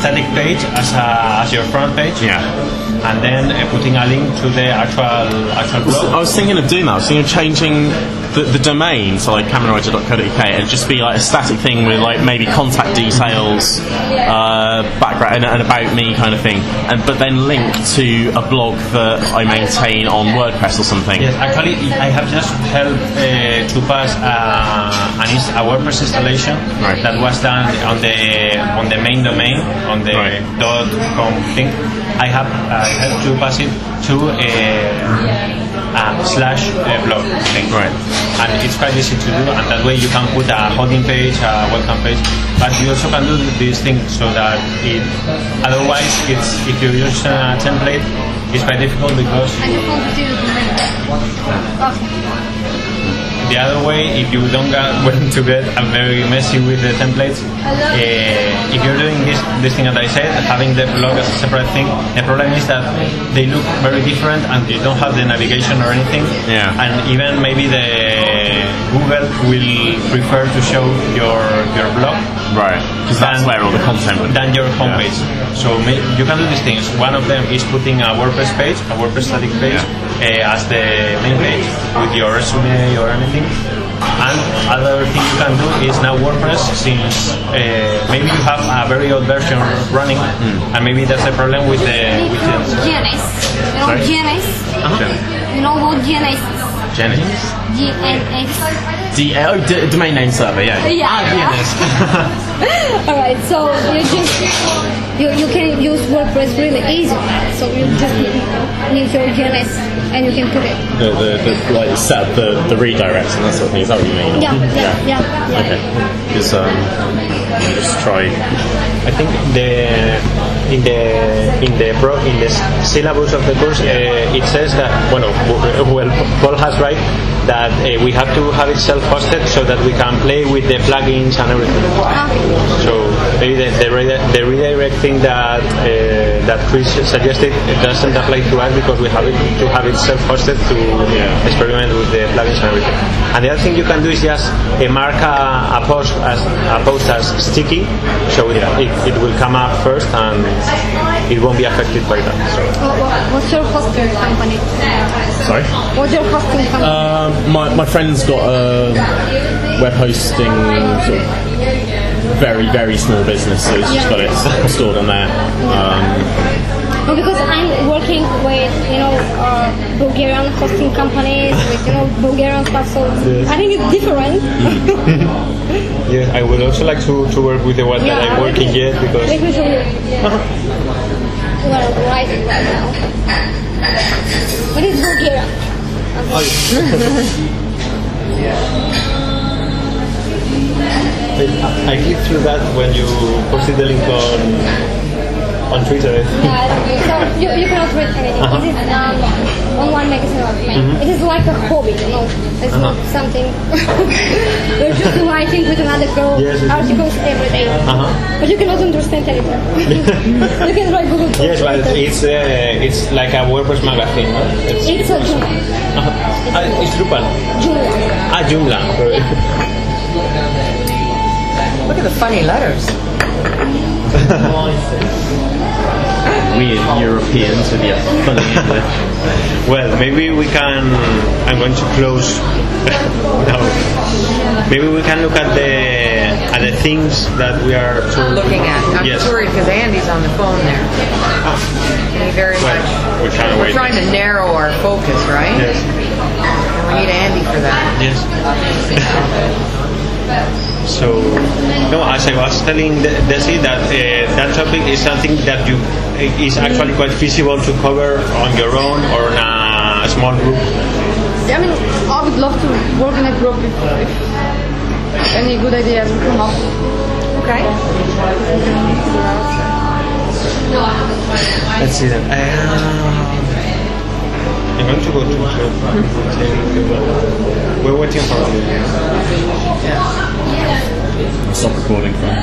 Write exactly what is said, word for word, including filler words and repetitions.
static page as a, as your front page. Yeah. And then uh, putting a link to the actual actual blog. I was thinking of doing that. I was thinking of changing the, the domain, so like cameron writer dot co dot U K, and just be like a static thing with like maybe contact details, uh, background, and, and about me kind of thing, and but then link to a blog that I maintain on WordPress or something. Yes, actually, I have just helped uh, to pass uh, an inst- a WordPress installation right. that was done on the on the main domain on the right. .com thing. I have uh, helped to pass it to a, a slash uh, blog thing, right? And it's quite easy to do, and that way you can put a holding page, a welcome page, but you also can do this thing so that it. Otherwise, it's if you use a template, it's quite difficult because. The other way, if you don't get when to get, I'm very messy with the templates. Uh, if you're doing this this thing that I said, having the blog as a separate thing, the problem is that they look very different and you don't have the navigation or anything. Yeah. And even maybe the Google will prefer to show your your blog. Right. Because that's where all the content would be. Than your homepage. Yeah. So may, you can do these things. One of them is putting a WordPress page, a WordPress static page, yeah. uh, as the main page with your resume or anything. And other thing you can do is now WordPress, since uh, maybe you have a very old version running, mm. and maybe that's the problem with the with the G N S. You know G N S? Uh-huh. You know what G N S is? Genesis? G N S. D- oh, d- domain name server, yeah. Yeah. Ah, yeah. D N S. Alright, so you just you, you can use WordPress really easy. So you just need your G N S and you can put it. The, the, the like set up the, the redirects and that sort of thing, is that what you mean? Yeah, yeah, yeah. yeah. Okay. Because um, just try. I think the in the in the pro, in the syllabus of the course uh, it says that well, well Paul has right that uh, we have to have it self-hosted so that we can play with the plugins and everything. Ah. So maybe the the, redi- the redirect thing that uh, that Chris suggested it doesn't apply to us because we have it to have it self-hosted to yeah. experiment with the plugins and everything. And the other thing you can do is just uh, mark a, a post as a post as sticky, so it, it, it will come up first and it won't be affected by that. So. What's your hosting company? Sorry? What's your hosting company? Um, my, my friend's got a web hosting sort of very, very small business, so he's just got it stored on there. Um, well, because I'm working with, you know, uh, Bulgarian hosting companies, with, you know, Bulgarian stuff, so yes. I think it's different. Yes, I would also like to, to work with the one yeah, that I'm working yet because... Let me show you. Well, right now. What is Bulgaria? Oh, I, I clicked through that when you posted the link on on Twitter. Yeah, so you, you cannot read anything. Uh-huh. It is um, online magazine of me. Mm-hmm. It is like a hobby, you know. It's uh-huh. not something. You're just writing with another girl yes, articles every day, uh-huh. but you cannot understand anything. You can write Google. Yes, but it's uh, it's like a WordPress magazine. No? It's, it's a Joomla. Uh-huh. Uh, it's Drupal. Joomla. Ah, Joomla. Yeah. Look at the funny letters. Weird Europeans with your funny English. Well, maybe we can. I'm going to close. No. Maybe we can look at the at the things that we are to looking at. I'm yes. worried because Andy's on the phone there. Ah. He very well, much. We're, trying, we're trying to narrow our focus, right? Yes. And we need Andy for that. Yes. So, no, as I was telling Desi, that uh, that topic is something that you is actually quite feasible to cover on your own or in a small group. I mean, I would love to work in a group if, if any good ideas will come up. Okay. Let's see that. Uh, I'm going to go to. We're waiting for you. Stop recording.